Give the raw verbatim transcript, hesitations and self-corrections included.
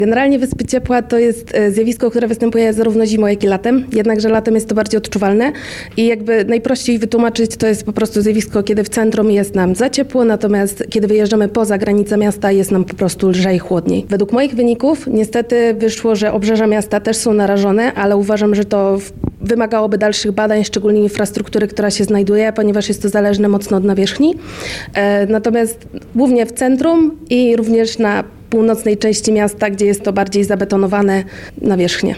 Generalnie wyspy ciepła to jest zjawisko, które występuje zarówno zimą, jak i latem, jednakże latem jest to bardziej odczuwalne i jakby najprościej wytłumaczyć to jest po prostu zjawisko, kiedy w centrum jest nam za ciepło, natomiast kiedy wyjeżdżamy poza granice miasta jest nam po prostu lżej, chłodniej. Według moich wyników niestety wyszło, że obrzeża miasta też są narażone, ale uważam, że to wymagałoby dalszych badań, szczególnie infrastruktury, która się znajduje, ponieważ jest to zależne mocno od nawierzchni. Natomiast głównie w centrum i również na północnej części miasta, gdzie jest to bardziej zabetonowane nawierzchnie.